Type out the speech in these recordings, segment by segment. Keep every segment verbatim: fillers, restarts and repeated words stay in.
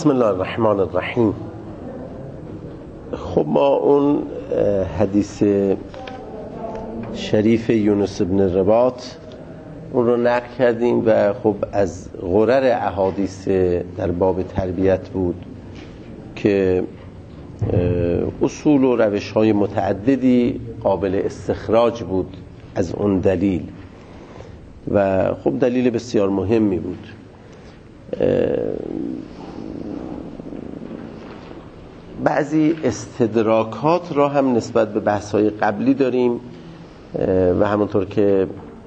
بسم الله الرحمن الرحیم. خب ما اون حدیث شریف یونس بن رباط اون رو نقل کردیم و خب از غرر احادیث در باب تربیت بود که اصول و روش های متعددی قابل استخراج بود از اون دلیل و خب دلیل بسیار مهمی بود. بعضی استدراکات را هم نسبت به بحث‌های قبلی داریم و همونطور که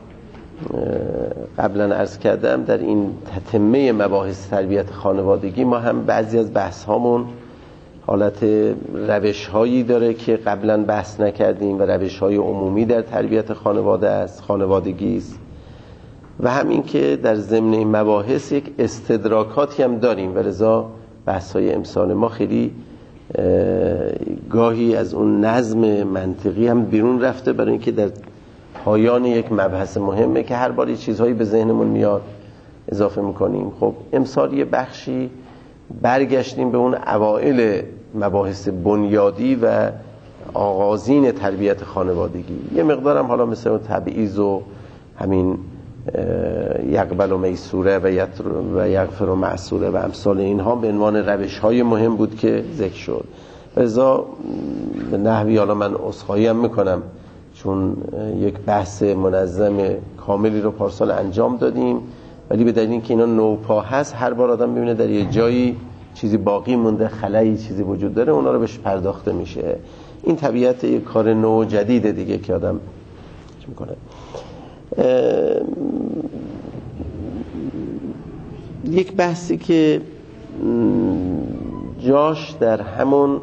قبلا عرض کردم در این تتمه مباحث تربیت خانوادگی ما هم بعضی از بحث‌هامون حالت روش‌هایی داره که قبلا بحث نکردیم و روش‌های عمومی در تربیت خانواده است، خانوادگی است و همین که در ضمن این مباحث یک استدراکاتی هم داریم و لذا بحث‌های امسال ما خیلی گاهی از اون نظم منطقی هم بیرون رفته، برای اینکه در پایان یک مبحث مهمه که هر بار چیزهایی به ذهنمون میاد اضافه میکنیم. خب امسال یه بخشی برگشتیم به اون اوائل مباحث بنیادی و آغازین تربیت خانوادگی، یه مقدارم حالا مثل اون تبعیض و همین یقبل و میسوره و یغفر و معسوره و امثال اینها به عنوان روش های مهم بود که ذکر شد. لذا به نحوی حالا من عذرخواهی هم میکنم چون یک بحث منظم کاملی رو پارسال انجام دادیم، ولی به دلیل اینکه اینا نوپا هست هر بار آدم ببینه در یه جایی چیزی باقی مونده، خلایی چیزی وجود داره، اونا رو بهش پرداخته میشه. این طبیعت یک کار نو جدیده دیگه که آدم چی میکنه. یک بحثی که جاش در همون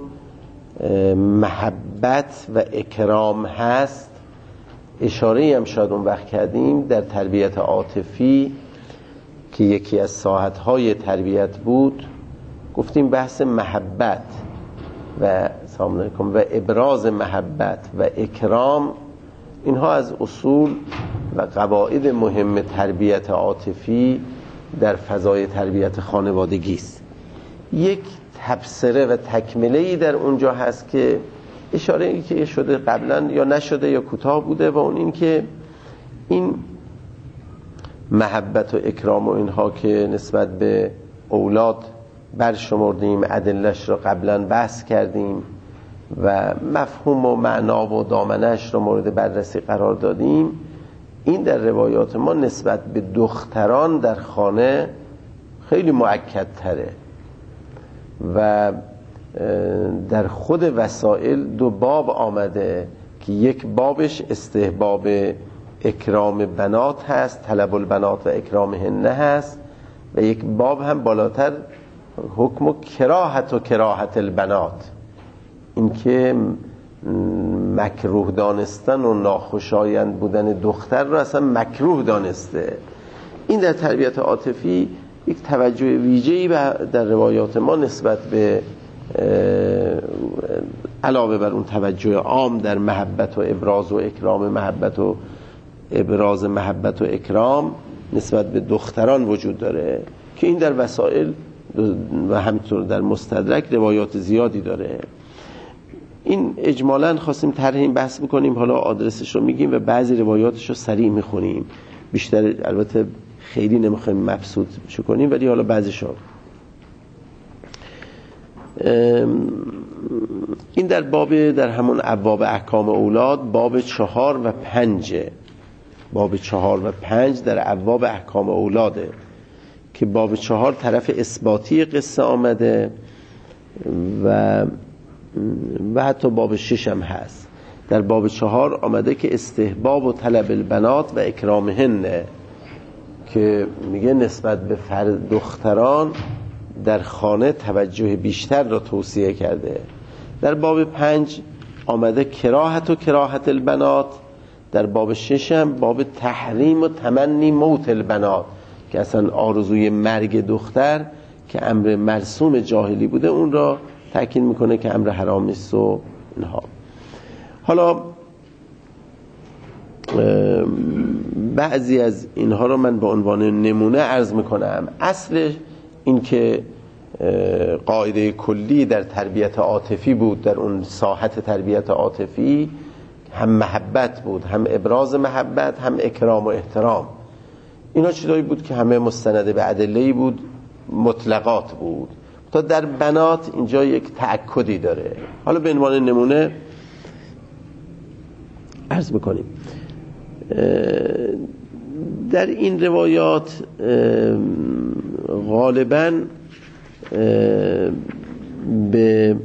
محبت و اکرام هست، اشاره هم شاید اون وقت کردیم در تربیت عاطفی که یکی از ساحت‌های تربیت بود، گفتیم بحث محبت و سلام علیکم و ابراز محبت و اکرام، اینها از اصول و قواعد مهم تربیت عاطفی در فضای تربیت خانوادگی است. یک تبصره و تکمله‌ای در اونجا هست که اشاره‌ای که شده قبلا یا نشده یا کوتاه بوده و اون این که این محبت و اکرام و اینها که نسبت به اولاد برشمردیم، ادله‌اش رو قبلا بحث کردیم و مفهوم و معنا و دامنه‌اش رو مورد بررسی قرار دادیم. این در روایات ما نسبت به دختران در خانه خیلی مؤکد تره و در خود وسائل دو باب آمده که یک بابش استحباب اکرام بنات هست، طلب البنات و اکرامهن هست، و یک باب هم بالاتر حکم و کراهت و کراهت البنات، این که مکروه دانستن و ناخوشایند بودن دختر رو اصلا مکروه دانسته. این در تربیت عاطفی یک توجه ویژه‌ای در روایات ما نسبت به علاوه بر اون توجه عام در محبت و ابراز و اکرام محبت و ابراز محبت و اکرام نسبت به دختران وجود داره که این در وسائل و همینطور در مستدرک روایات زیادی داره. این اجمالاً خواستیم طرح این بحث بکنیم، حالا آدرسش رو میگیم و بعضی روایاتش رو سریع میخونیم، بیشتر البته خیلی نمیخوایم مبسوط شو کنیم ولی حالا بعضیش رو. این در باب در همون ابواب احکام اولاد باب چهار و پنج، باب چهار و پنج در ابواب احکام اولاده که باب چهار طرف اثباتی قصه آمده و و حتی باب شش هم هست. در باب چهار آمده که استحباب و طلب البنات و اکرامهن که میگه نسبت به فرد دختران در خانه توجه بیشتر را توصیه کرده. در باب پنج آمده کراهت و کراهت البنات. در باب شش هم باب تحریم و تمنی موت البنات که اصلا آرزوی مرگ دختر که امر مرسوم جاهلی بوده اون را تأکید میکنه که امر حرام است و اینها. حالا بعضی از اینها رو من به عنوان نمونه عرض میکنم. اصل این که قاعده کلی در تربیت عاطفی بود، در اون ساحت تربیت عاطفی هم محبت بود، هم ابراز محبت، هم اکرام و احترام. اینا چیزایی بود که همه مستند به ادله‌ای بود، مطلقات بود. تا در بنات اینجا یک تأکدی داره. حالا به عنوان نمونه عرض میکنیم در این روایات غالباً به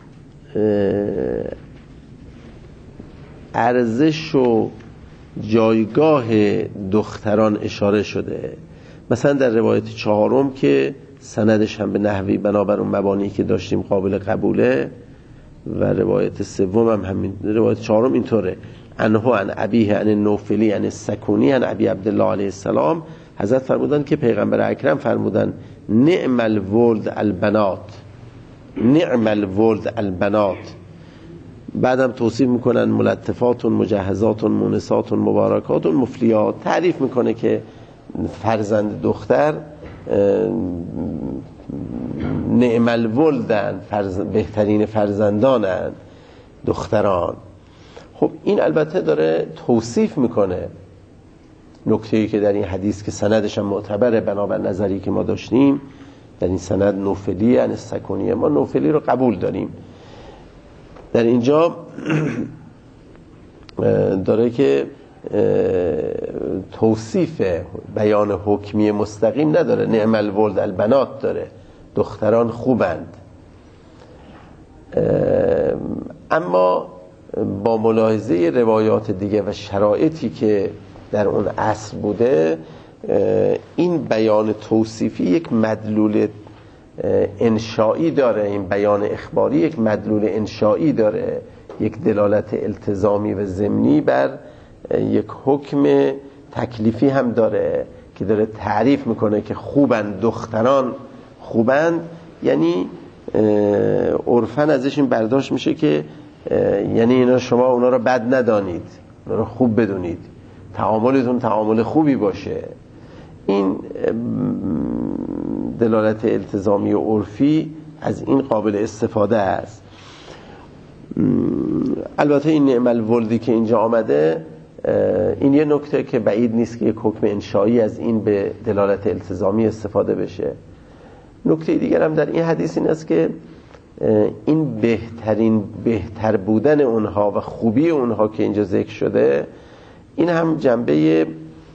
ارزش و جایگاه دختران اشاره شده. مثلا در روایت چهارم که سندش هم به نحوی بنابر اون مبانی که داشتیم قابل قبوله و روایت سوم هم همین، روایت چهارم اینطوره: انه عن ابیه عن النوفلی عن السکونی عن ابی عبدالله علیه السلام. حضرت فرمودن که پیغمبر اکرم فرمودن نعم الولد البنات، نعم الولد البنات. بعدم توصیف میکنن ملطفات مجهزات مونسات مبارکات مفلیات. تعریف میکنه که فرزند دختر نعم الولدن، فرز... بهترین فرزندانن دختران. خب این البته داره توصیف میکنه نکته‌ای که در این حدیث که سندش هم معتبره بنابر نظری که ما داشتیم. در این سند نوفلی یعنی سکونیه، ما نوفلی رو قبول داریم. در اینجا داره که توصیف بیان حکمی مستقیم نداره، نعم الولد البنات داره، دختران خوبند. اما با ملاحظه روایات دیگه و شرایطی که در اون عصر بوده، این بیان توصیفی یک مدلول انشایی داره، این بیان اخباری یک مدلول انشایی داره، یک دلالت التزامی و ضمنی بر یک حکم تکلیفی هم داره که داره تعریف میکنه که خوبند، دختران خوبند. یعنی عرفاً ازش این برداشت میشه که یعنی اینا شما اونا رو بد ندانید، اونا رو خوب بدونید، تعاملتون تعامل خوبی باشه. این دلالت التزامی و عرفی از این قابل استفاده است. البته این نعم الولدی که اینجا آمده، این یه نکته که بعید نیست که یک حکم انشایی از این به دلالت التزامی استفاده بشه. نکته دیگر هم در این حدیث این است که این بهترین بهتر بودن اونها و خوبی اونها که اینجا ذکر شده، این هم جنبه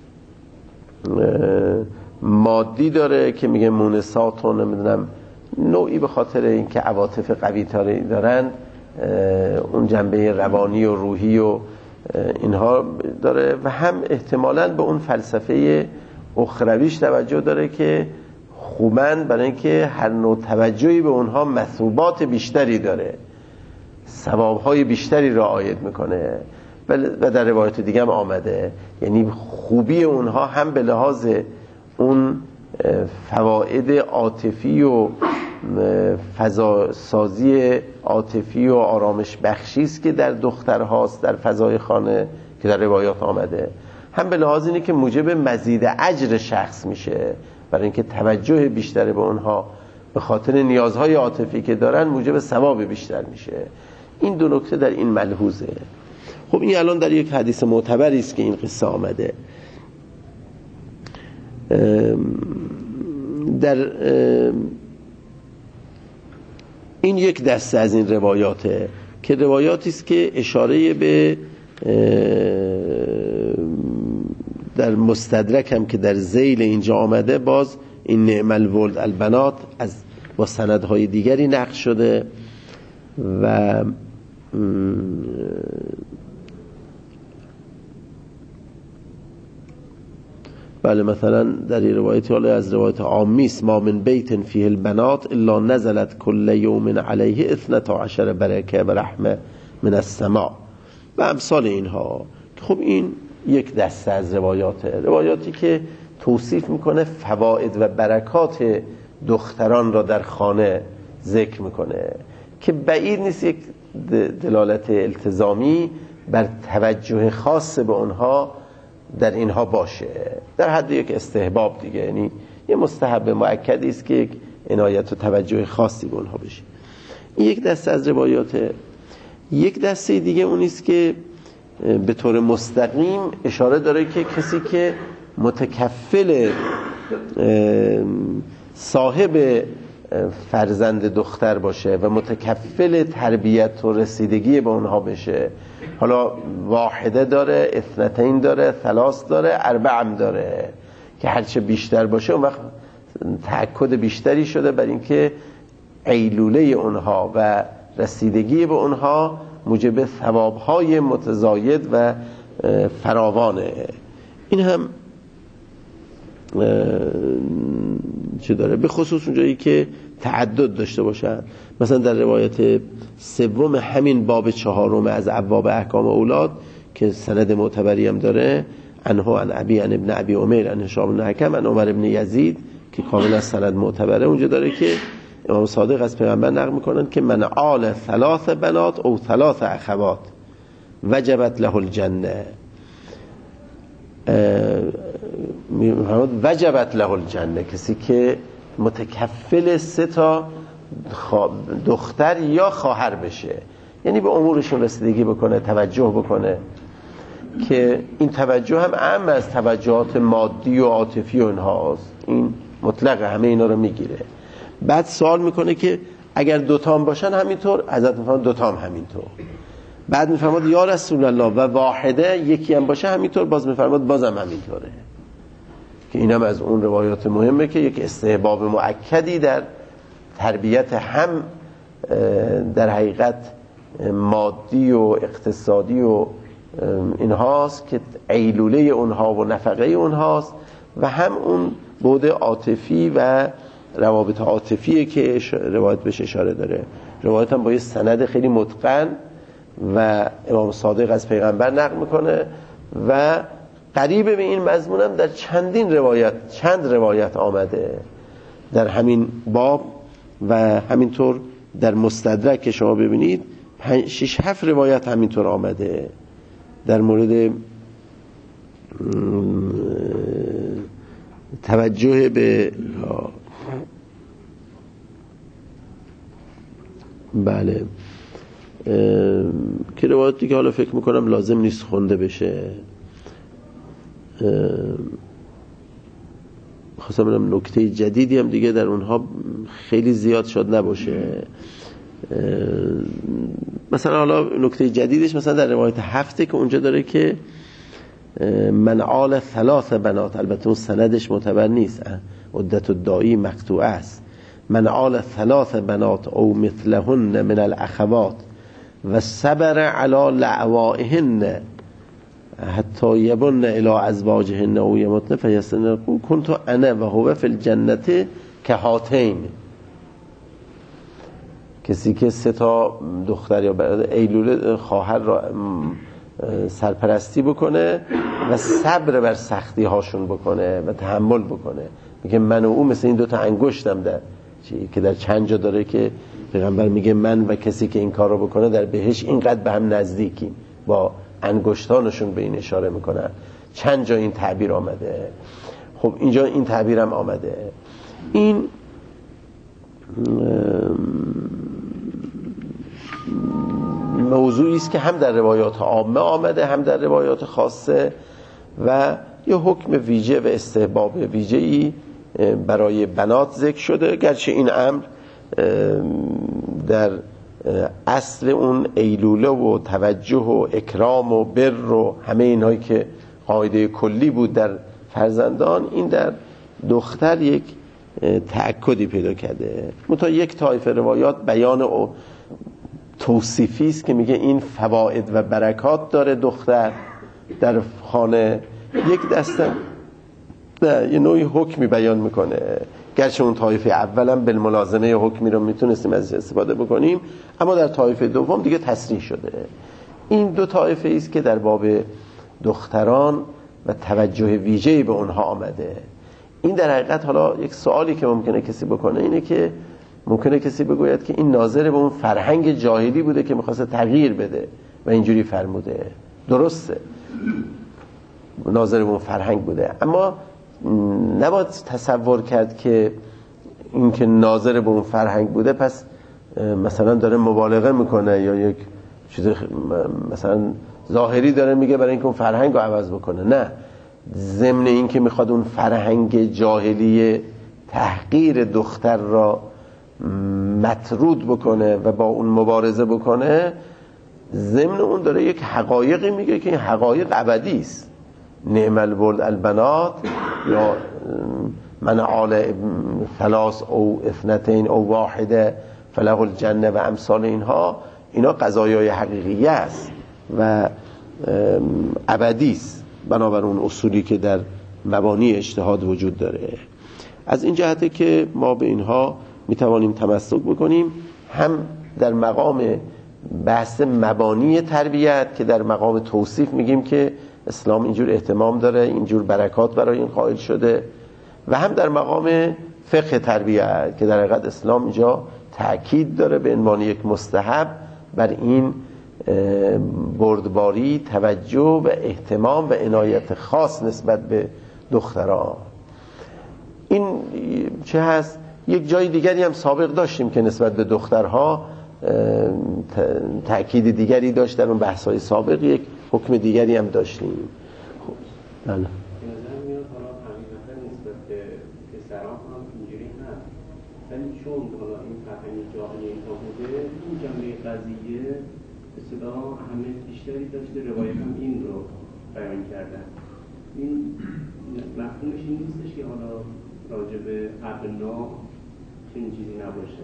مادی داره که میگه مونسات و نمیدونم نوعی به خاطر اینکه عواطف قوی تری دارن، اون جنبه روانی و روحی و اینها داره، و هم احتمالاً به اون فلسفه اخرویش توجه داره که خوبند، برای اینکه هر نوع توجهی به اونها مثوبات بیشتری داره، ثوابهای بیشتری را عاید میکنه. و در روایت دیگه هم آمده، یعنی خوبی اونها هم به لحاظ اون فواید عاطفی و فضا سازی عاطفی و آرامش بخشی است که در دخترهاست در فضای خانه که در روایات آمده، هم به لحاظ اینه که موجب مزید اجر شخص میشه، برای اینکه توجه بیشتر به اونها به خاطر نیازهای عاطفی که دارن موجب ثواب بیشتر میشه. این دو نکته در این ملحوظه. خب این الان در یک حدیث معتبری است که این قصه آمده. در این یک دسته از این روایاته که روایاتی است که اشاره به در مستدرک هم که در ذیل اینجا آمده، باز این نعم الولد البنات از با سندهای دیگری نقل شده و بله مثلا در این روایت حالا از روایت عامیس ما من بیت فیه البنات الا نزلت کل یوم علیه اثنتا عشر برکه و رحمه من السماء و امثال اینها. خب این یک دسته از روایاته، روایاتی که توصیف میکنه فواید و برکات دختران را در خانه ذکر میکنه که بعید نیست یک دلالت التزامی بر توجه خاص به اونها در اینها باشه، در حد یک استحباب دیگه، یعنی یه مستحب مؤکدی است که یک عنایت و توجه خاصی به اونها بشه. این یک دسته از روایاته. یک دسته دیگه اون است که به طور مستقیم اشاره داره که کسی که متکفل صاحب فرزند دختر باشه و متکفل تربیت و رسیدگی به اونها بشه، حالا واحده داره، اثنتین داره، ثلاث داره، اربعم داره، که هرچه بیشتر باشه اون وقت تأکد بیشتری شده بر اینکه ایلوله اونها و رسیدگی به اونها موجب ثوابهای متزاید و فراوانه. این هم چه داره؟ به خصوص اونجایی که تعدد داشته باشن. مثلا در روایت سوم همین باب چهارم از ابواب احکام اولاد که سند معتبری هم داره، عنه عن ابی عن ابن ابی عمر عن هشام بن حکم عن عمر بن یزید، که کاملا سند معتبره، اونجا داره که امام صادق از پیغمبر نقل میکنن که من آل ثلاث بنات او ثلاث اخوات وجبت له الجنه، وجبت له الجنه، کسی که متکفل سه تا دختر یا خواهر بشه، یعنی به امورشون رسیدگی بکنه، توجه بکنه، که این توجه هم اهم از توجهات مادی و عاطفی و اینهاست، این مطلق همه اینا رو میگیره. بعد سوال میکنه که اگر دوتام باشن همینطور، حضرت میفرماد دوتام همینطور. بعد میفرماد یا رسول الله و واحده یکی هم باشه همینطور، باز میفرماد بازم همینطوره، که اینم از اون روایات مهمه که یک استحباب مؤکدی در تربیت هم در حقیقت مادی و اقتصادی و اینهاست که ایلوله اونها و نفقه اونهاست، و هم اون بعد عاطفی و روابط عاطفیه که روایت بهش اشاره داره. روایت هم با یه سند خیلی متقن و امام صادق از پیغمبر نقل میکنه و قریب به این مضمون هم در چندین روایت چند روایت آمده در همین باب، و همینطور در مستدرک که شما ببینید شش هفت روایت همینطور آمده در مورد توجه به بله که روایتی که حالا فکر میکنم لازم نیست خونده بشه. خواستم بگم نکته جدیدی هم دیگه در اونها خیلی زیاد شد نباشه. مثلا حالا نکته جدیدش مثلا در روایت هفته که اونجا داره که من آل ثلاث بنات، البته اون سندش معتبر نیست، عدت الداعی مقطوعه است، من آل ثلاث بنات او مثلهن من الاخوات و صبر علی لعوائهن حتی یبن الی ازواجهن او یمتن فیستن کنت انا و هو فی الجنه کهاتین. کسی که سه تا دختر یا برادر ایلوله خواهر را سرپرستی بکنه و صبر بر سختی هاشون بکنه و تحمل بکنه، میگه من و او مثل این دوتا انگشتم در چی که در چند جا داره که پیغمبر میگه من و کسی که این کار رو بکنه در بهشت اینقدر به هم نزدیکیم، با انگشتانشون به این اشاره میکنن. چند جا این تعبیر آمده. خب اینجا این تعبیر هم آمده. این موضوعی است که هم در روایات عامه آمده هم در روایات خاصه و یه حکم ویژه و استحباب ویژه‌ای برای بنات ذکر شده، گرچه این امر در اصل اون ایلوله و توجه و اکرام و بر و همه اینهایی که قاعده کلی بود در فرزندان، این در دختر یک تأکدی پیدا کرده. منتها یک طایفه روایات بیان و توصیفی است که میگه این فواید و برکات داره دختر در خانه. یک دسته نه یه نوعی حکمی بیان میکنه، گرچه اون طایفه اولم بالملازمه حکمی رو میتونستیم ازش استفاده بکنیم، اما در طایفه دوم دیگه تصریح شده. این دو طایفه است که در باب دختران و توجه ویژه‌ای به اونها آمده. این در حقیقت حالا یک سوالی که ممکنه کسی بکنه اینه که ممکنه کسی بگوید که این ناظر به اون فرهنگ جاهلی بوده که می‌خواسته تغییر بده و اینجوری فرموده. درسته، ناظر به اون فرهنگ بوده، اما نباید تصور کرد که این که ناظر به اون فرهنگ بوده پس مثلا داره مبالغه میکنه یا یک چیز مثلا ظاهری داره میگه برای اینکه اون فرهنگ رو عوض بکنه. نه، ضمن این که میخواد اون فرهنگ جاهلی تحقیر دختر را مطرود بکنه و با اون مبارزه بکنه، ضمن اون داره یک حقایقی میگه که این حقایق ابدی است. نعم الولد البنات یا من عال ثلاث او اثنتین او واحده فله الجنه و امثال اینها، اینا قضایای حقیقیه است و ابدی است بنابر اون اصولی که در مبانی اجتهاد وجود داره. از این جهته که ما به اینها میتوانیم تمسک بکنیم، هم در مقام بحث مبانی تربیت که در مقام توصیف میگیم که اسلام اینجور اهتمام داره، اینجور برکات برای این قائل شده، و هم در مقام فقه تربیت که در حقیقت اسلام اینجا تأکید داره به عنوان یک مستحب بر این بردباری، توجه و اهتمام و عنایت خاص نسبت به دختران. این چه هست؟ یک جای دیگری هم سابق داشتیم که نسبت به دخترها تأکید دیگری داشت، در اون بحث‌های سابق یک حکم دیگری هم داشتیم. خب بله. ولی چون حالا این فرهنگ جاهلی اینجا بوده، این جنبه قضیه به صدا اهمیت بیشتری داشته، روایت هم این رو بیان کردن. این مفهومش این نیستش که حالا راجع به ابنا چنین چیزی نباشه؟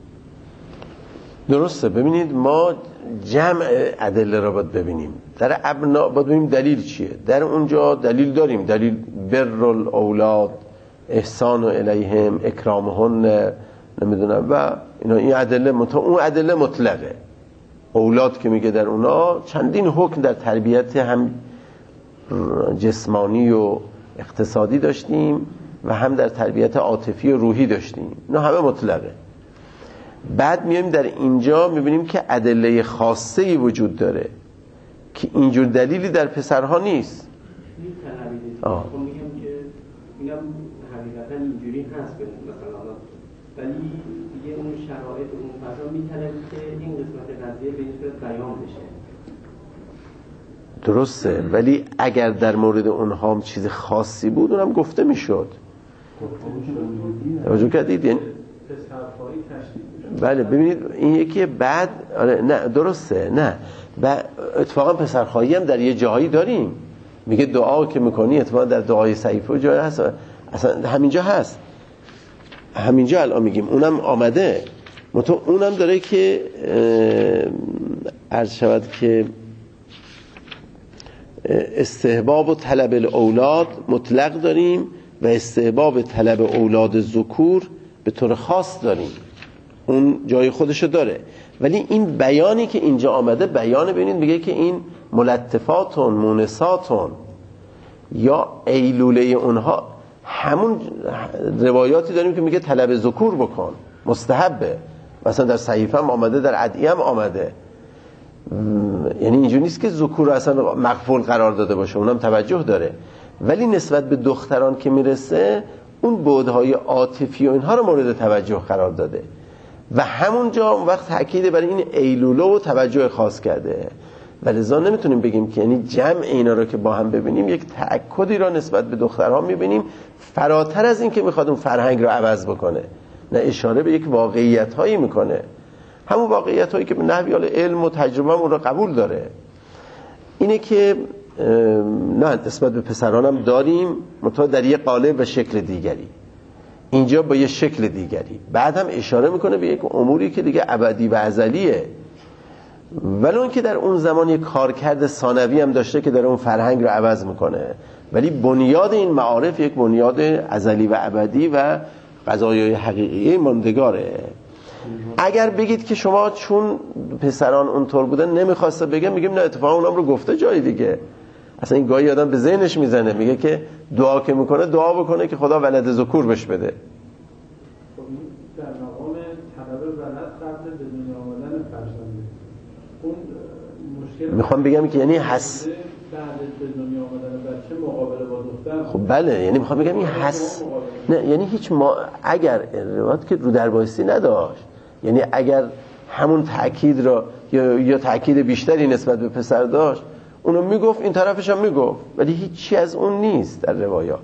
درسته. ببینید ما جمع ادله را باید ببینیم. در ابنا باید ببینیم دلیل چیه. در اونجا دلیل داریم، دلیل بر الاولاد، احسان الیهم، اکرامهن، نمیدونم و اینا، این ادله مت... اون ادله مطلقه. اولاد که میگه در اونا چندین حکم در تربیت هم جسمانی و اقتصادی داشتیم و هم در تربیت عاطفی و روحی داشتیم، اینا همه مطلقه. بعد میایم در اینجا میبینیم که ادله خاصه‌ای وجود داره که اینجور دلیلی در پسرها نیست. آه. اینم حقیقتا اینجوری هست مثلا، ولی دیگه اون شرایط اون فضا میطلبه که این قسمت قضیه به این صورت بیان بشه. درسته، ولی اگر در مورد اونها هم چیز خاصی بود اونم گفته میشد. توجه کردید؟ یعنی بله ببینید این یکی بعد آره نه درسته نه و اتفاقا پسرخواهی هم در یه جایی داریم، میگه دعا که میکنی اتفاقا در دعای صحیفه جای هست، اصلا همینجا هست، همینجا الان میگیم اونم آمده، متو اونم داره که عرض شود که استحباب و طلب الاولاد مطلق داریم و استحباب طلب اولاد ذکور به طور خاص داریم، اون جای خودشو داره. ولی این بیانی که اینجا آمده بیان ببینید میگه که این ملطفاتون مونساتون یا ایلوله اونها، همون روایاتی داریم که میگه طلب ذکور بکن مستحبه، مثلا در صحیفه هم آمده، در ادعیه هم آمده. یعنی اینجوری نیست که ذکور اصلا مغفول قرار داده باشه، اونم توجه داره، ولی نسبت به دختران که میرسه اون بعدهای عاطفی و اینها رو مورد توجه قرار داده و همونجا اون وقت تأکید برای این ایلوله و توجه خاص کرده. ولذا نمیتونیم بگیم که یعنی جمع اینا رو که با هم ببینیم یک تأکدی را نسبت به دخترها میبینیم فراتر از این که میخواد اون فرهنگ رو عوض بکنه، نه اشاره به یک واقعیت هایی میکنه، همون واقعیت هایی که به نحوی علم و تجربه اون رو قبول داره. اینه که نه نسبت به پسران هم داریم، منتها در یک قالب و شکل دیگری، اینجا با یه شکل دیگری. بعد هم اشاره میکنه به یک اموری که دیگه ابدی و ازلیه، ولی اون که در اون زمان یک کارکرد ثانوی هم داشته که داره اون فرهنگ رو عوض میکنه، ولی بنیاد این معارف یک بنیاد ازلی و ابدی و قضایای حقیقی ماندگاره. اگر بگید که شما چون پسران اونطور بودن نمیخواسته بگه، میگیم نه اتفاقا اونم رو گفته جای دیگه. اصلا این گاهی آدم به ذهنش میزنه، میگه که دعا که میکنه دعا بکنه که خدا ولد ذکور بهش بده. در مقام طلب ولد قبل به دنیا آمدن فرزند، اون مشکل میخوام بگم که یعنی حس بعد به دنیا آمدن بچه مقابله با دختر. خب بله، یعنی میخوام بگم این حس نه، یعنی هیچ ما اگر روایت که رو در بایستی نداشت، یعنی اگر همون تأکید را یا یا تأکید بیشتری نسبت به پسر داشت اونو میگفت، این طرفش هم میگفت، ولی هیچی از اون نیست در روایات.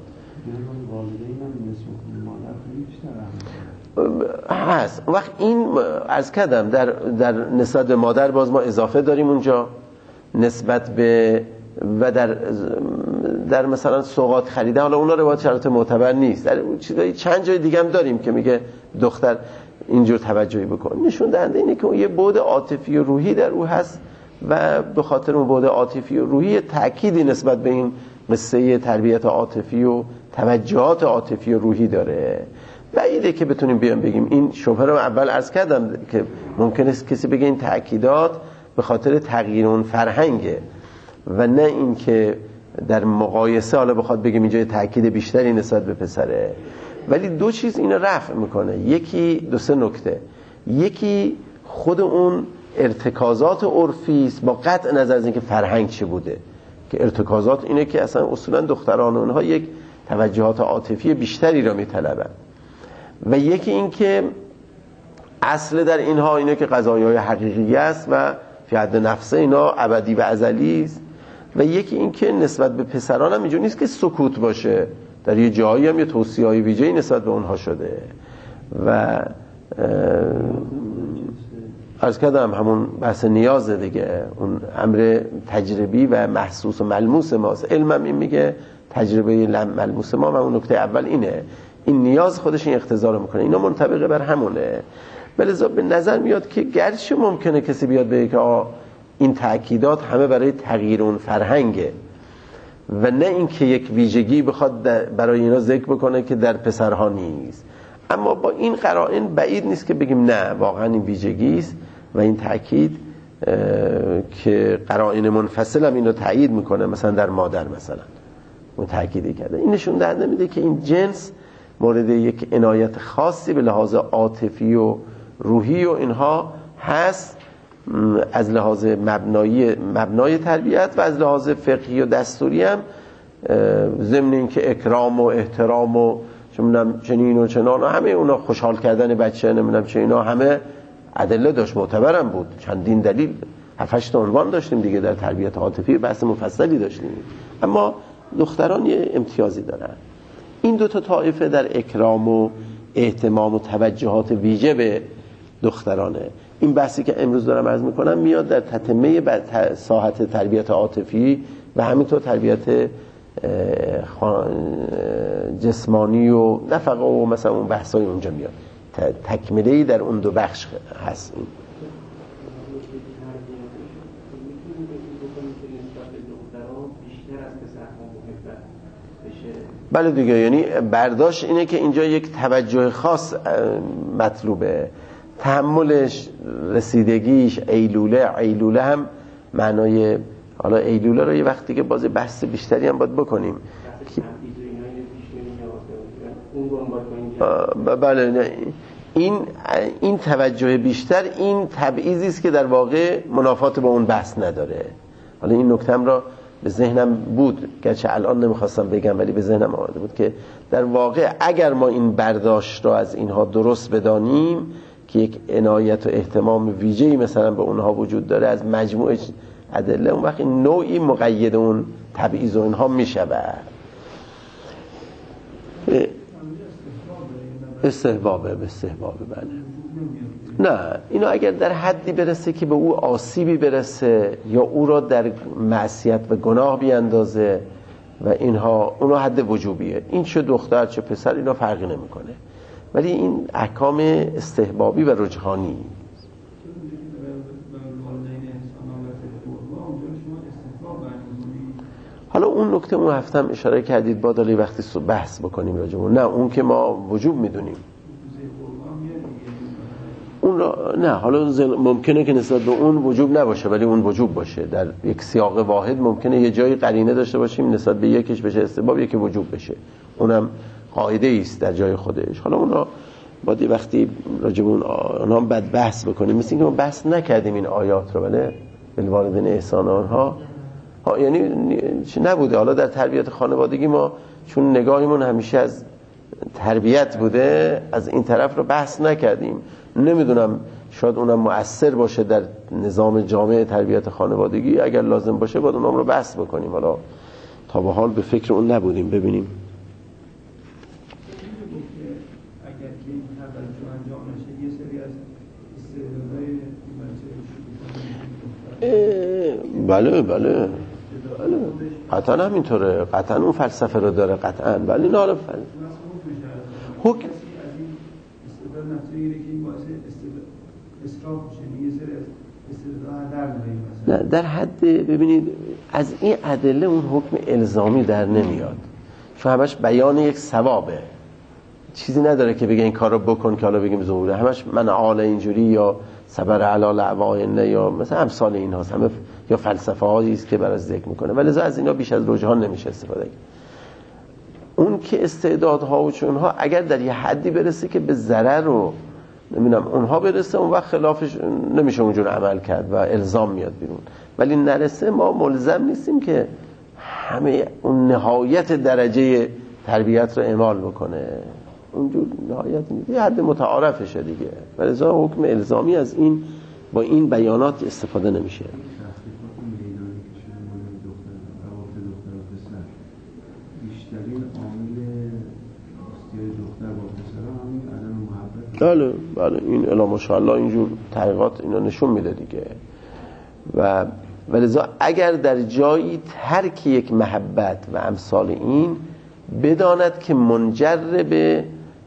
هست وقت این عرض کردم در در نسبت به مادر باز ما اضافه داریم اونجا نسبت به و در در مثلا سوغات خریدن، حالا اونا روایت شرط معتبر نیست، در چیزای چند جای دیگه هم داریم که میگه دختر اینجور توجهی بکن. نشون دهنده اینه که اون یه بعد عاطفی و روحی در او هست و به خاطر اون بعد عاطفی و روحی تأکیدی نسبت به این قصه تربیت عاطفی و توجهات عاطفی و روحی داره. بعیده که بتونیم بیان بگیم این شبهه رو اول عرض کردم که ممکنه کسی بگه این تأکیدات به خاطر تغییر اون فرهنگه و نه این که در مقایسه حالا بخواد بگیم اینجا تأکید بیشتری نسبت به پسره. ولی دو چیز اینو رفع میکنه، یکی دو سه نکته، یکی خود اون ارتکازات عرفی است با قطع نظر از اینکه فرهنگ چه بوده، که ارتکازات اینه که اصلا اصولا دختران اونها یک توجهات عاطفی بیشتری را میطلبن و یکی این که اصل در اینها اینه که قضایای حقیقی است و فی حد نفسه اینا ابدی و ازلی است و یکی این که نسبت به پسران هم اینجوری نیست که سکوت باشه، در یه جایی هم یه توصیه‌های ویژه‌ای نسبت به اونها شده و عرض کردم همون بحث نیازه دیگه، اون امر تجربی و محسوس و ملموس ماست. علمم این میگه تجربه ملموس ما و اون نکته اول اینه، این نیاز خودش این اقتضا رو میکنه، اینا منطبقه بر همونه. بلذا به نظر میاد که گرچه ممکنه کسی بیاد بگه که آه این تأکیدات همه برای تغییر اون فرهنگه و نه اینکه یک ویژگی بخواد برای اینا ذکر بکنه که در پسرها نیست، اما با این قرائن بعید نیست که بگیم نه واقعا این ویژگی است و این تأکید که قرائن منفصل هم این رو تأیید میکنه، مثلا در مادر مثلا اون تأکیدی کرده، این نشون دهنده میده که این جنس مورد یک عنایت خاصی به لحاظ عاطفی و روحی و اینها هست، از لحاظ مبنایی مبنای تربیت و از لحاظ فقهی و دستوری هم ضمن این که اکرام و احترام و چنین چنین و چنان و همه اونا خوشحال کردن بچه نمیدونم چه اینا همه ادله داشت، معتبرم بود، چندین دلیل هفت هشت عنوان داشتیم دیگه در تربیت عاطفی، بحث مفصلی داشتیم. اما دختران یه امتیازی دارن، این دو تا طایفه در اکرام و اهتمام و توجهات ویژه به دخترانه. این بحثی که امروز دارم عرض میکنم میاد در تتمه ساحت تربیت عاطفی و همینطور تربیت جسمانی و نفقه و مثلا اون بحثای اونجا میاد، تکمله‌ای در اون دو بخش هست. بله دیگه، یعنی برداشت اینه که اینجا یک توجه خاص مطلوبه، تحملش، رسیدگیش، ایلوله ایلوله هم معنای، حالا ایلوله رو یه وقتی که باز بحث بیشتری هم باید بکنیم. بله نه. این این توجه بیشتر این تبعیضی است که در واقع منافات با اون بحث نداره. حالا این نکته هم را به ذهنم بود، گرچه الان نمیخواستم بگم ولی به ذهنم آمده بود که در واقع اگر ما این برداشت را از اینها درست بدانیم که یک عنایت و اهتمام ویژه‌ای مثلا به اونها وجود داره از مجموعه ادله، اون وقت نوعی مقید اون تبعیض و اینها میشود. استحبابه به استحبابه بله. نه اینا اگر در حدی برسه که به او آسیبی برسه یا او را در معصیت و گناه بیاندازه و اینها، اونا حد وجوبیه، این چه دختر چه پسر اینا فرقی نمیکنه، ولی این احکام استحبابی و رجحانی. حالا اون نکته اون هفته هم اشاره کردید با دالی وقتی بحث بکنیم راجع اون، نه اون که ما وجوب میدونیم اون را، نه حالا ممکنه که نسبت به اون وجوب نباشه ولی اون وجوب باشه، در یک سیاق واحد ممکنه یه جایی قرینه داشته باشیم نسبت به یکیش بشه استحباب یکی وجوب بشه، اونم قاعده است در جای خودش. حالا اون را باید وقتی راجع به اون آنها بعد بحث بکنیم، مثل اینکه ما بحث نکردیم این آیات رو، ولی بالوالدین احسان آنها یعنی چی نبوده. حالا در تربیت خانوادگی ما چون نگاهمون همیشه از تربیت بوده از این طرف رو بحث نکردیم. نمیدونم شاید اونم مؤثر باشه در نظام جامعه تربیت خانوادگی، اگر لازم باشه باید اونم رو بحث بکنیم. حالا تا به حال به فکر اون نبودیم. ببینیم اگر که این توجه انجام نشه یه سری از استعدادهای بله بله بله قطعا همینطوره، قطعا اون فلسفه رو داره قطعا. ولی نه حالا حکم استعداد نتیجه که این باعث اسراف میشه، یه سری از استعدادها در میاد. نه در حد ببینید از این ادله اون حکم الزامی در نمیاد، چون همش بیان یک ثوابه، چیزی نداره که بگه این کار رو بکن که حالا بگیم ظهوره. همش من عال اینجوری یا صبر علی لعوائن یا مثلا امثال این هاست، همه یا فلسفه هایی است که برای ذکر میکنه. ولی از اینا بیش از رجحان نمیشه استفاده کرد. اون که استعدادها و چونها اگر در یه حدی برسه که به ضرر رو نمیدونم اونها برسه، اون وقت خلافش نمیشه اونجور عمل کرد و الزام میاد بیرون. ولی نرسه ما ملزم نیستیم که همه اون نهایت درجه تربیت رو اعمال بکنه. اونجور نهایت نیست، یه حد متعارفشه دیگه. ولی از حکم الزامی از این با این بیانات استفاده نمیشه. بله بله این الا ماشاءالله اینجور تحقیقات اینا نشون میده دیگه. و ولذا اگر در جایی ترک یک محبت و امثال این بداند که منجر به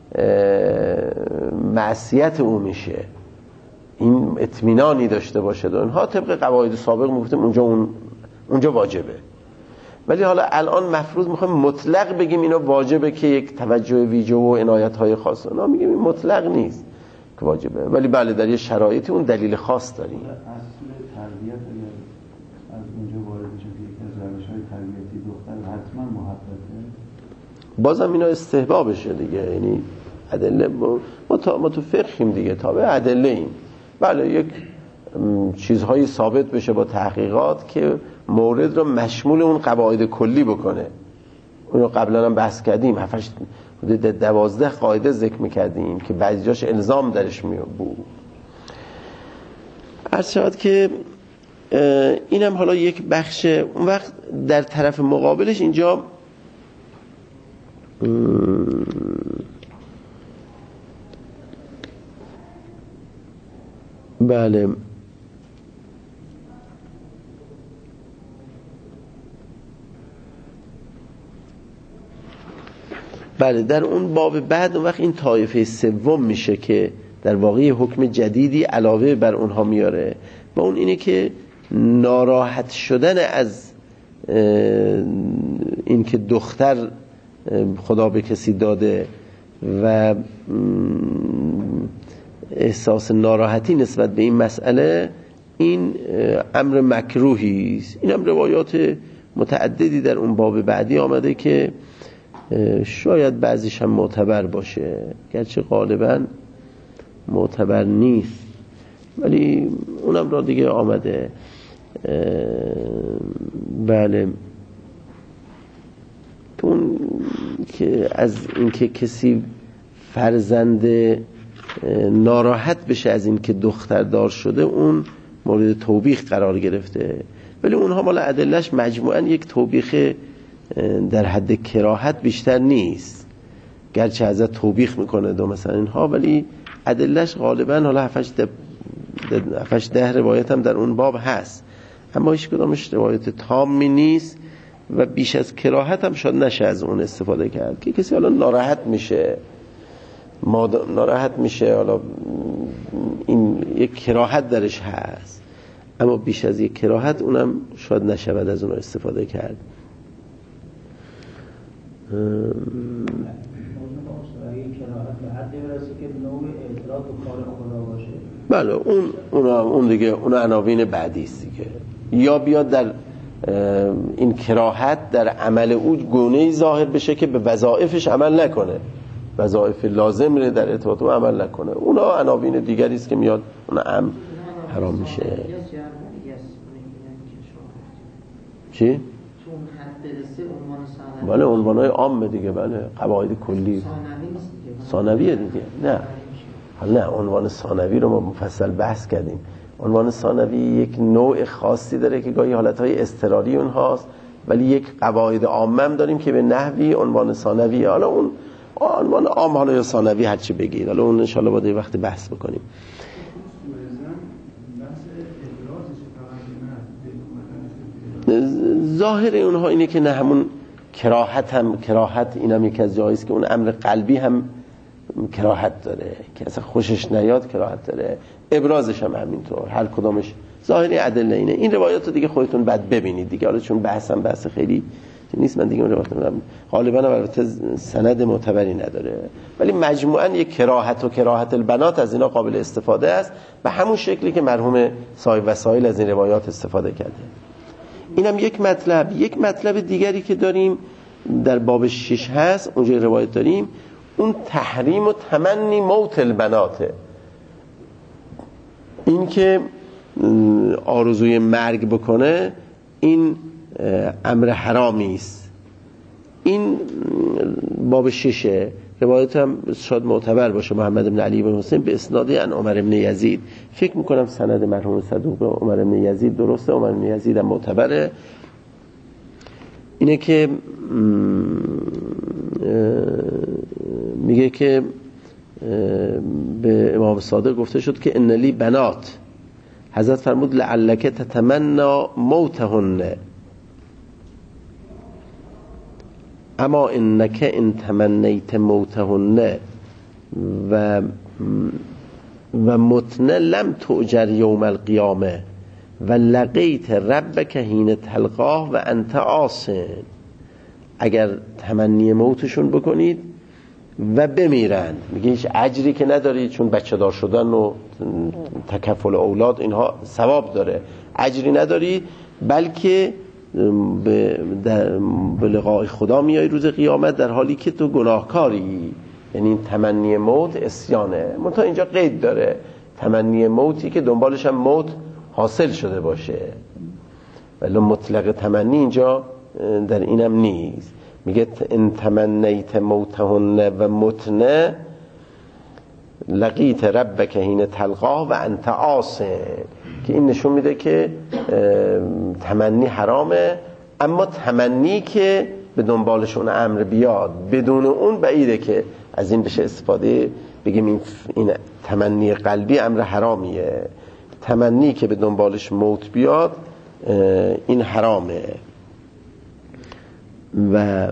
معصیت او میشه، این اطمینانی داشته باشه و اینها طبق قواعد سابق میگفتیم اونجا اون اونجا واجبه. ولی حالا الان مفروض میخوایم مطلق بگیم اینا واجبه که یک توجه ویژه و عنایت های خاص، اونا میگیم این مطلق نیست که واجبه، ولی بله در یه شرایطی اون دلیل خاص داریم. اصل تربیت اگر از اونجا وارد بشه که یکی از روش‌های تربیتی دختر حتما محبته، بازم اینا استحبابشه دیگه. یعنی ادله ما تا ما تو فقهیم دیگه، تابع ادله ایم. بله یک چیزهایی ثابت بشه با تحقیقات که مورد رو مشمول اون قواعد کلی بکنه. اونو قبلا هم بحث کردیم، هفتش دوازده قاعده ذکر میکردیم که بعضی جاش الزام درش می بود. عرض شد که اینم حالا یک بخش. اون وقت در طرف مقابلش اینجا بله بله در اون باب بعد اون وقت این طایفه سوم میشه که در واقع حکم جدیدی علاوه بر اونها میاره و اون اینه که ناراحت شدن از این که دختر خدا به کسی داده و احساس ناراحتی نسبت به این مسئله، این امر مکروهی است. این هم روایات متعددی در اون باب بعدی آمده که شاید بعضیش هم معتبر باشه، گرچه غالبا معتبر نیست، ولی اونم را دیگه آمده. بله اون که از اینکه کسی فرزند ناراحت بشه از اینکه دختر دار شده، اون مورد توبیخ قرار گرفته. ولی اونها مال ادلهش مجموعاً یک توبیخ در حد کراهت بیشتر نیست، گرچه ازت توبیخ میکنه دو مثلا اینها، ولی ادلهش غالباً حالا هفتش ده روایت هم در اون باب هست، اما هیچ کدامش روایت تامی نیست و بیش از کراهت هم شاید نشه از اون استفاده کرد که کسی حالا ناراحت میشه ناراحت میشه حالا این یک کراهت درش هست، اما بیش از یک کراهت اونم شاید نشود از اون استفاده کرد. بله اون اون اون دیگه اون عناوین بعدی است دیگه. یا بیاد در این کراهت در عمل او گونه‌ای ظاهر بشه که به وظایفش عمل نکنه، وظایف لازم رو در ارتباط با عمل نکنه، اونا عناوین دیگری است که میاد اون هم حرام میشه. چی؟ چون حد قصه عنوان ثانوی بله عنوانهای عامه دیگه، بله قواعد کلی ثانوی نیست دیگه، ثانویه دیگه. نه حالا نه، عنوان ثانوی رو ما مفصل بحث کردیم. عنوان ثانوی یک نوع خاصی داره که گاهی حالتهای اضطراری اونهاست، ولی یک قواعد عامه هم داریم که به نحوی عنوان ثانویه. حالا اون عنوان عام حالا یا ثانوی هر چی بگید، حالا اون ان شاء الله بعد یه وقت بحث بکنیم. ظاهر اونها اینه که نه، همون کراهت هم کراهت اینم یک از جاییست که اون امر قلبی هم کراهت داره که اصلا خوشش نیاد کراهت داره، ابرازش هم همینطور، هر کدامش ظاهری ادله اینه. این روایات رو دیگه خودتون بعد ببینید دیگه، حالا چون بحثم بحث خیلی نیست من دیگه اون روایات نمیدونم، غالبا البته سند معتبری نداره، ولی مجموعاً یک کراهت و کراهت البنات از اینا قابل استفاده است به همون شکلی که مرحوم صاحب وسائل از این روایات استفاده کرده. اینم یک مطلب. یک مطلب دیگری که داریم در باب شش هست، اونجا روایت داریم، اون تحریم و تمنی موت البناته. این که آرزوی مرگ بکنه این امر حرامی است. این باب ششه. روایت هم شاید معتبر باشه، محمد بن علی بن حسین به اسناد عن عمر بن یزید. فکر میکنم سند مرحوم صدوق عمر بن یزید درسته، عمر بن یزید هم معتبره. اینه که میگه که به امام صادق گفته شد که ان لی بنات، حضرت فرمود لعلک تتمنى موتهن اما انک ان تمنیت موتهن و و متن لم تؤجر یوم القیامه و لقیت ربک حین تلقاه و انت عاصن. اگر تمنی موتشون بکنید و بمیرند، میگه هیچ اجری که نداری، چون بچه دار شدن و تکفل اولاد اینها ثواب داره، اجری نداری، بلکه به, به لقاء خدا میای روز قیامت در حالی که تو گناهکاری. یعنی این تمنی موت عصیانه. منتها اینجا قید داره، تمنی موتی که دنبالش هم موت حاصل شده باشه، ولی مطلق تمنی اینجا در اینم نیست. میگه ان تمنیت موتهن و متن لقیت ربک حین تلقاه و انت عاصن، که این نشون میده که تمنی حرامه، اما تمنی که به دنبالشون امر بیاد بدون اون بعیده که از این بشه استفاده بگیم این, این تمنی قلبی امر حرامیه. تمنی که به دنبالش موت بیاد این حرامه. و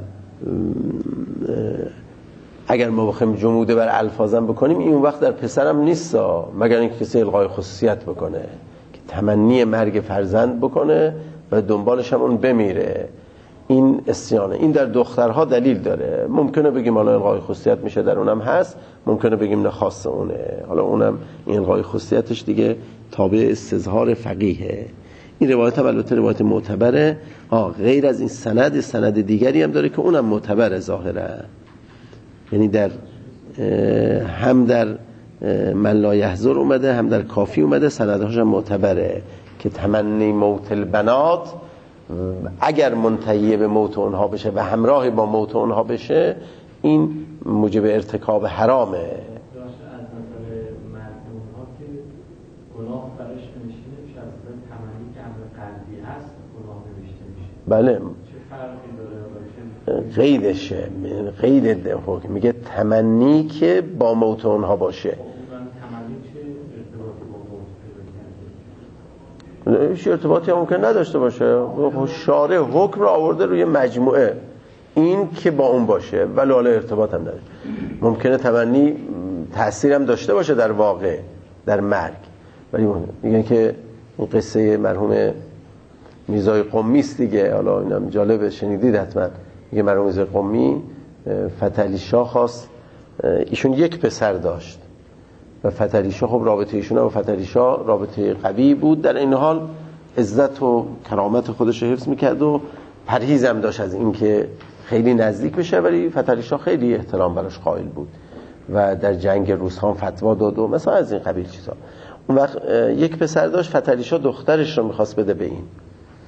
اگر ما بخوایم جموده بر الفاظم بکنیم، این وقت در پسرم نیست مگر اینکه کسی الغای خصوصیت بکنه که تمنی مرگ فرزند بکنه و دنبالش هم اون بمیره، این عصیانه. این در دخترها دلیل داره. ممکنه بگیم حالا الغای خصوصیت میشه در اونم هست، ممکنه بگیم نه خاص اونه، حالا اونم این الغای خصوصیتش دیگه تابع استظهار فقیهه. این روایت هم البته روایت معتبره. ها غیر از این سند سند دیگری هم داره که اونم معتبره ظاهرا، یعنی در هم در من لا یحضر اومده، هم در کافی اومده، سندهاش هم معتبره که تمنی موت البنات اگر منتهی به موت اونها بشه و همراه با موت اونها بشه، این موجب ارتکاب حرامه. از نظر مردم ها که گناه برش نمیشه، نمیشه از نظر تمنی که امر قلبی هست گناه نمیشه میشه. بله چه فرقی داره؟ قیدشه، قید حکم میگه تمنی که با موت اونها باشه. تمنی چه ارتباطی با موت پیدا کرده؟ هیچ ارتباطی هم ممکن نداشته باشه. شارع حکم رو آورده روی مجموعه، این که با اون باشه ولی حالا ارتباط هم نداره. ممکنه تمنی تأثیر هم داشته باشه در واقع در مرگ، ولی میگن که این قصه مرحوم میرزای قمی است دیگه. حالا اینم جالبه، شنیدید حتما. میگه مرحوم میرزای قمی فتحعلی شاه خواست، ایشون یک پسر داشت و فتحعلی شاه خب رابطه ایشون و فتحعلی شاه رابطه قوی بود، در این حال عزت و کرامت خودش رو حفظ میکرد و پرهیز هم داشت از این که خیلی نزدیک بشه، ولی فتحعلی شاه خیلی احترام براش قائل بود و در جنگ روس‌ها فتوا داد و مثلا از این قبیل چیزا. اون وقت یک پسر داشت، فتحعلی شاه دخترش رو میخواست بده به این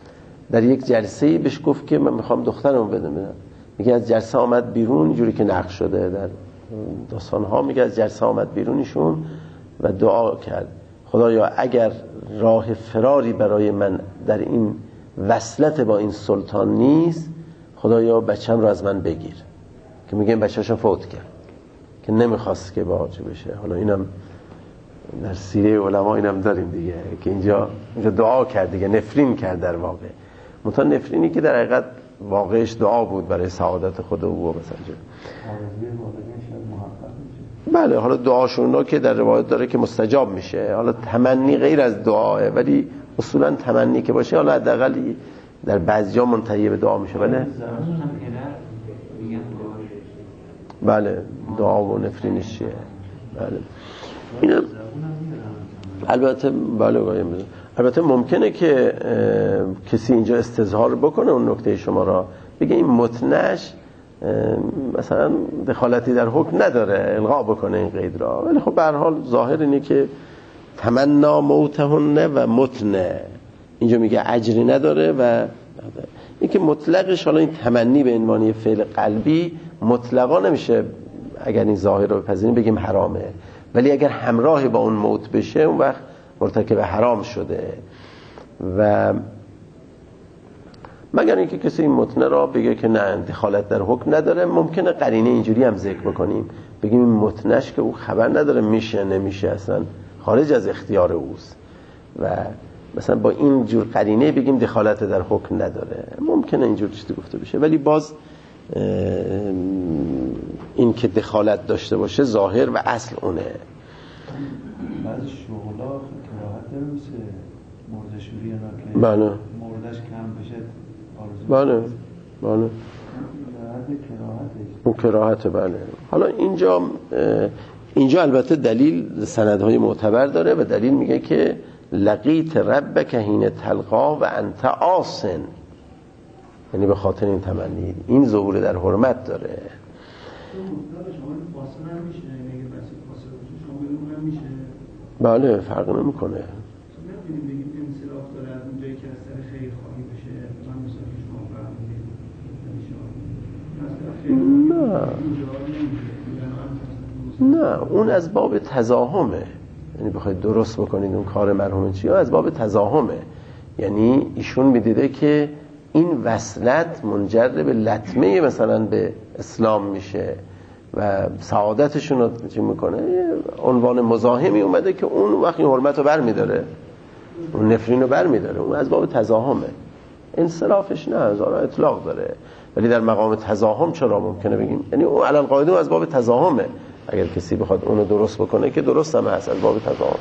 در یک جلسه‌ای بهش گفت که من میخوام دخترمو بدم. میگه از جلسه آمد بیرون، اینجوری که نقش شده در داستان‌ها، میگه از جلسه آمد بیرون ایشون و دعا کرد خدایا اگر راه فراری برای من در این وصلت با این سلطان نیست، خدایا بچم رو از من بگیر. که میگه بچه‌شو فوت کرد که نمیخواست که باجه بشه. حالا اینم در سیره علما اینم داریم دیگه که اینجا اینجا دعا کرد دیگه، نفرین کرد در واقع. منتها نفرینی که در حقیقت واقعش دعا بود برای سعادت خود او و مثلا بله. حالا دعاشون که در روایت داره که مستجاب میشه. حالا تمنی غیر از دعاه، ولی اصولا تمنی که باشه حالا حداقل در بعضی جا منتهی به دعا میشه. بله بله دعا و نفرینش چیه. بله اینم البته بله قایم بزن. البته ممکنه که کسی اینجا استظهار بکنه اون نکته شما را، بگه این متنش مثلا دخالتی در حکم نداره، الغا بکنه این قید را. ولی خب به هر حال ظاهر اینه که تمنا موتهن و متنه، اینجا میگه اجری نداره. و این که مطلقش، حالا این تمنی به عنوان فعل قلبی مطلقا نمیشه اگر این ظاهر رو بپذیریم بگیم حرامه، ولی اگر همراه با اون موت بشه اون وقت مرتکب حرام شده. و مگر اینکه کسی این متنه را بگه که نه دخالت در حکم نداره، ممکنه قرینه اینجوری هم ذکر بکنیم، بگیم این متنش که او خبر نداره میشه نمیشه، اصلا خارج از اختیار اوست، و مثلا با این جور قرینه بگیم دخالت در حکم نداره. ممکنه اینجور چیزی گفته بشه، ولی باز این که دخالت داشته باشه ظاهر و اصل اونه. بعضی شغلا کراهت داره مثل مردشوری اینا که بله مردش کم بشه آرزو بله بله اون کراهته. بله حالا اینجا اینجا البته دلیل سندهای معتبر داره و دلیل میگه که لقیت ربک حین تلقا و انت آسن، یعنی به خاطر این تمنی این ظهور در حرمت داره. بله فرق نمیکنه. نه نه اون از باب تزاحمه، یعنی بخواید درست بکنید اون کار مرحوم چیه از باب تزاحمه. یعنی ایشون میدیده که این وصلت منجر به لطمه مثلا به اسلام میشه و سعادتشون رو چی میکنه، عنوان مزاحمی اومده که اون وقتی حرمت رو بر میداره، اون نفرین رو بر میداره، اون از باب تزاحمه. انصرافش نه، هزارا اطلاق داره، ولی در مقام تزاحم چرا ممکنه بگیم، یعنی اون علل قاعده از باب تزاحمه. اگر کسی بخواد اونو درست بکنه که درست هم هست، از باب تزاحم.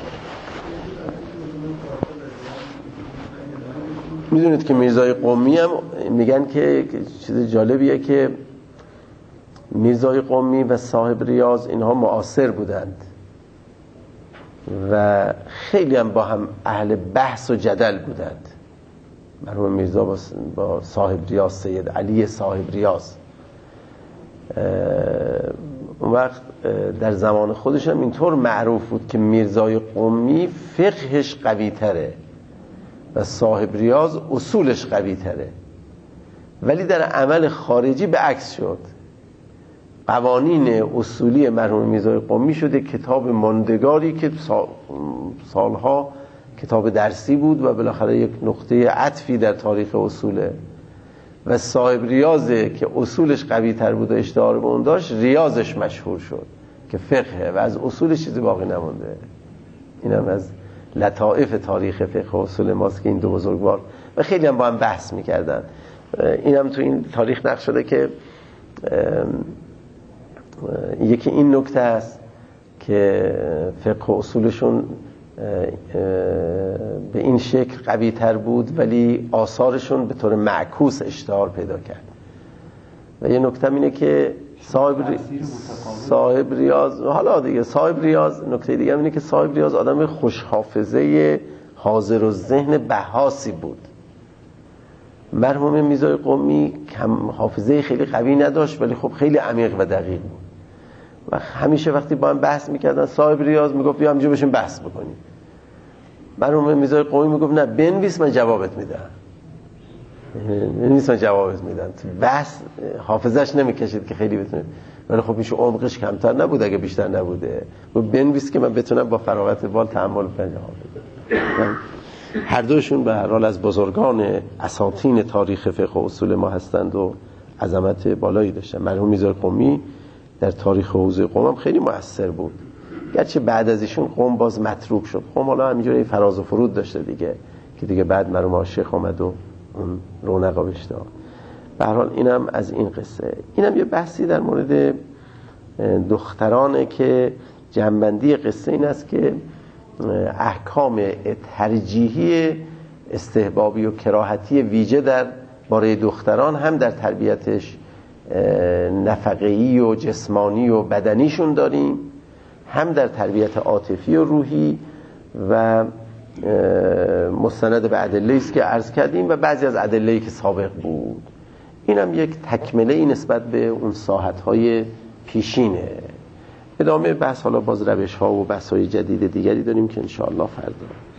میدونید که میرزای قمی هم میگن که چیز جالبیه که میرزای قمی و صاحب ریاض اینها معاصر بودند و خیلی هم با هم اهل بحث و جدل بودند. مرحوم میرزا با صاحب ریاض سید علی صاحب ریاض اون وقت در زمان خودش هم اینطور معروف بود که میرزای قمی فقهش قوی تره و صاحب ریاض اصولش قوی تره، ولی در عمل خارجی به عکس شد. قوانین اصولی مرحوم میرزای قمی شده کتاب ماندگاری که سالها کتاب درسی بود و بالاخره یک نقطه عطفی در تاریخ اصوله، و صاحب ریاضه که اصولش قوی تر بود و اشتهار به اون داشت، ریاضش مشهور شد که فقهه و از اصولش چیزی باقی نمونده. اینم از لطائف تاریخ فقه و اصول ماست که این دو بزرگوار و خیلی هم با هم بحث میکردن. اینم تو این تاریخ نقش شده که یکی این نکته است که فقه و اصولشون به این شکل قوی تر بود ولی آثارشون به طور معکوس اشتهار پیدا کرد. و یه نکته اینه که صاحب ری... صاحب ریاض حالا دیگه صاحب ریاض نکته دیگه اینه که صاحب ریاض آدم خوش حافظه حاضر و ذهن بحاسی بود. مرحوم میرزای قمی کم حافظه خیلی قوی نداشت ولی خب خیلی عمیق و دقیق بود و همیشه وقتی با هم بحث میکردن صاحب ریاض میگفت بیا همینجا بشین بحث بکنیم، مرحوم میرزای قمی میگفت نه بنویس من جوابت میدم. نیستن جواب میدن. بحث حافظش نمیکشید که خیلی بتونه، ولی خب میشه عمقش کمتر نبود اگه بیشتر نبوده. و بنویس که من بتونم با فراغت بال تحمل کنم جواب بدم. هر دوشون به هر حال از بزرگان اساطین تاریخ فقه و اصول ما هستند و عظمت بالایی داشتن. مرحوم میرزا قمی در تاریخ حوزه قم هم خیلی مؤثر بود، گرچه بعد از ایشون قم باز متروک شد. قم حالا همینجوری فراز و فرود داشته دیگه، که دیگه بعد مرحوم عاشق آمد و اون رونق بهش داد. به هر حال اینم از این قصه. اینم یه بحثی در مورد دخترانه که جنبندی قصه این است که احکام ترجیحی استحبابی و کراهتی ویژه در باره دختران هم در تربیتش نفقه‌ای و جسمانی و بدنیشون داریم، هم در تربیت عاطفی و روحی و مستند به ادله‌ای است که عرض کردیم و بعضی از ادله‌ای که سابق بود. اینم یک تکمله نسبت به اون ساحت‌های پیشینه. ادامه بحث حالا باز روش‌ها و بحث‌های جدید دیگری داریم که انشاءالله فردا